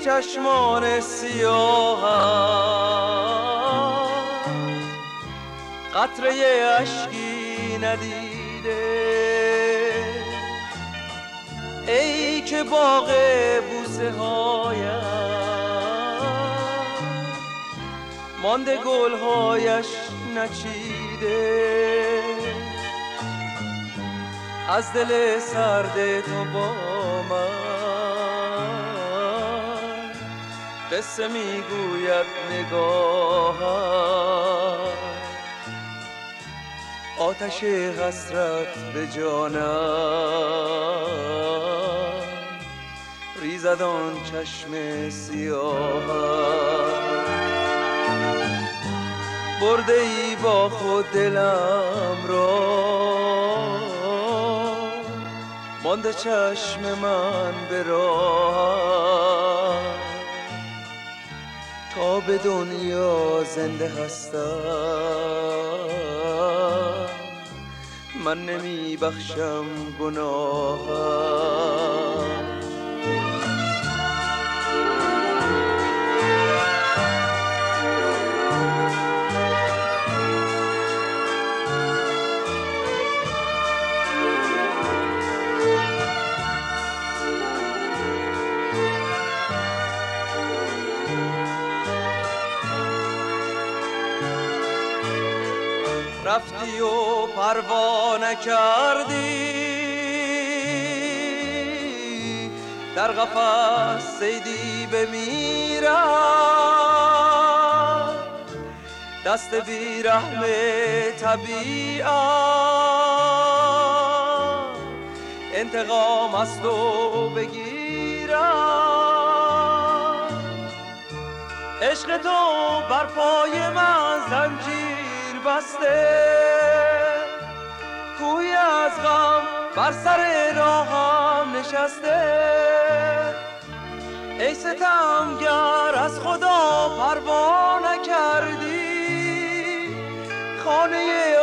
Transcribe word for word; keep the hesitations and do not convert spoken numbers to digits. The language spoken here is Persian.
چشمان سیاهم قطره اشکی ندیده، ای که باغ بوسه هایم مانده گلهایش نچیده. از دل سرد تو با من قصه میگوید نگاهم، آتش حسرت به جانم ریزد آن چشم سیاهم. برده ای با خود دلم را، مانده چشم من به راه، تا به دنیا زنده هستم من نمی بخشم گناهم. رفتی و پروا نکردی، در قفس صیدی بمیرد، دست بیرحم طبیعت انتقام از تو بگیرد. عشق تو بر پای من زنجیر بسته، کوی از غم بر سر راهم نشسته. ای ستمگر از خدا پروا نکردی، خانه